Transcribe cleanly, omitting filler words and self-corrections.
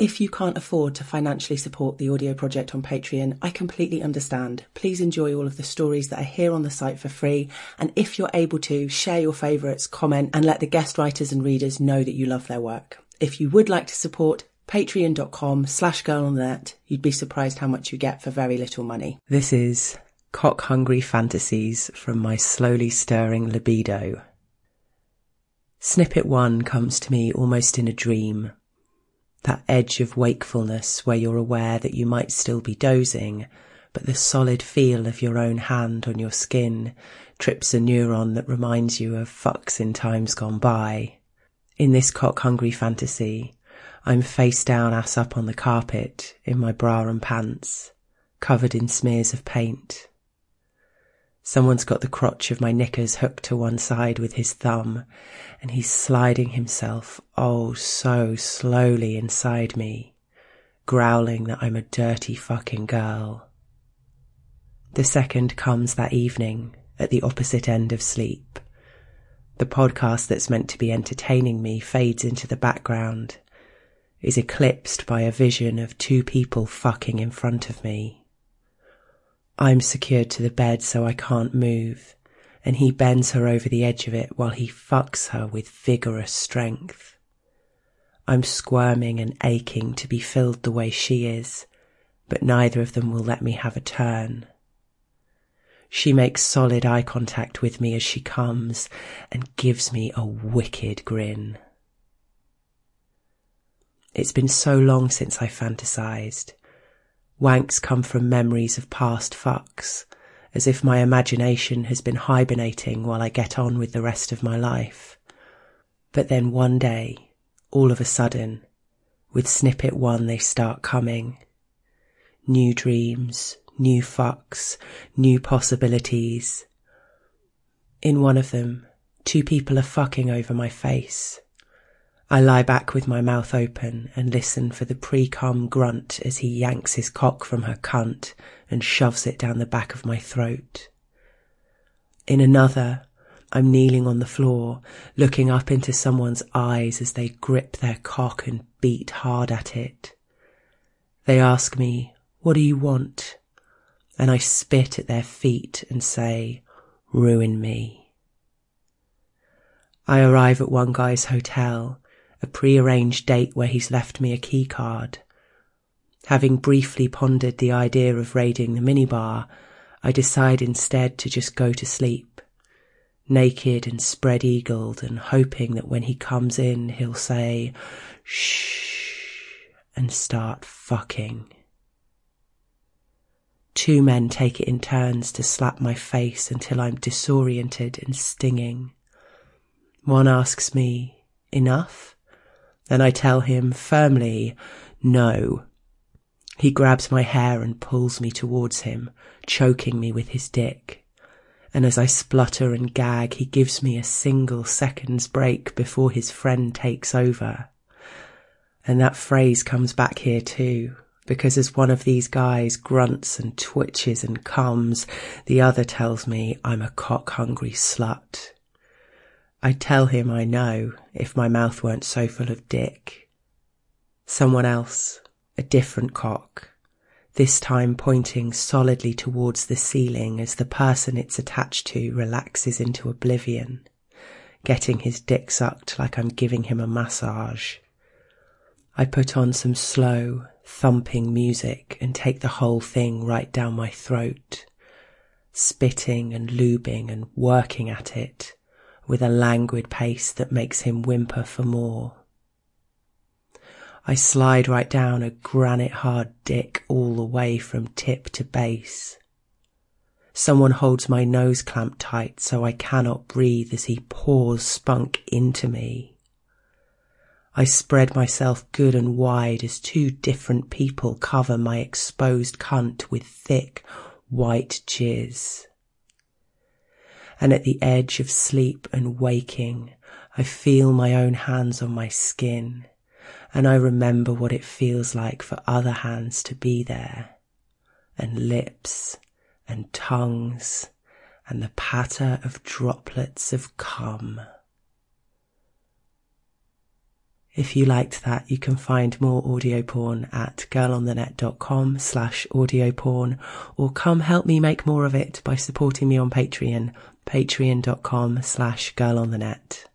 If you can't afford to financially support the audio project on Patreon, I completely understand. Please enjoy all of the stories that are here on the site for free. And if you're able to, share your favourites, comment, and let the guest writers and readers know that you love their work. If you would like to support, patreon.com/girlonthenet. You'd be surprised how much you get for very little money. This is Cock-Hungry Fantasies from my slowly stirring libido. Snippet 1 comes to me almost in a dream. That edge of wakefulness where you're aware that you might still be dozing, but the solid feel of your own hand on your skin trips a neuron that reminds you of fucks in times gone by. In this cock-hungry fantasy, I'm face down, ass up on the carpet, in my bra and pants, covered in smears of paint. Someone's got the crotch of my knickers hooked to one side with his thumb, and he's sliding himself, oh so slowly, inside me, growling that I'm a dirty fucking girl. The second comes that evening, at the opposite end of sleep. The podcast that's meant to be entertaining me fades into the background, is eclipsed by a vision of two people fucking in front of me. I'm secured to the bed so I can't move, and he bends her over the edge of it while he fucks her with vigorous strength. I'm squirming and aching to be filled the way she is, but neither of them will let me have a turn. She makes solid eye contact with me as she comes and gives me a wicked grin. It's been so long since I fantasized. Wanks come from memories of past fucks, as if my imagination has been hibernating while I get on with the rest of my life. But then one day, all of a sudden, with snippet 1 they start coming. New dreams, new fucks, new possibilities. In one of them, two people are fucking over my face. I lie back with my mouth open and listen for the pre-cum grunt as he yanks his cock from her cunt and shoves it down the back of my throat. In another, I'm kneeling on the floor, looking up into someone's eyes as they grip their cock and beat hard at it. They ask me, "What do you want?" And I spit at their feet and say, "Ruin me." I arrive at one guy's hotel, a pre-arranged date where he's left me a key card. Having briefly pondered the idea of raiding the minibar, I decide instead to just go to sleep, naked and spread-eagled, and hoping that when he comes in he'll say, "Shh," and start fucking. Two men take it in turns to slap my face until I'm disoriented and stinging. One asks me, "Enough?" And I tell him firmly, "No." He grabs my hair and pulls me towards him, choking me with his dick. And as I splutter and gag, he gives me a single second's break before his friend takes over. And that phrase comes back here too, because as one of these guys grunts and twitches and comes, the other tells me I'm a cock-hungry slut. I tell him I know, if my mouth weren't so full of dick. Someone else, a different cock, this time pointing solidly towards the ceiling as the person it's attached to relaxes into oblivion, getting his dick sucked like I'm giving him a massage. I put on some slow, thumping music and take the whole thing right down my throat, spitting and lubing and working at it, with a languid pace that makes him whimper for more. I slide right down a granite-hard dick all the way from tip to base. Someone holds my nose clamped tight so I cannot breathe as he pours spunk into me. I spread myself good and wide as two different people cover my exposed cunt with thick, white jizz. And at the edge of sleep and waking, I feel my own hands on my skin, and I remember what it feels like for other hands to be there, and lips, and tongues, and the patter of droplets of cum. If you liked that, you can find more audio porn at girlonthenet.com/audioporn, or come help me make more of it by supporting me on Patreon, patreon.com/girlonthenet.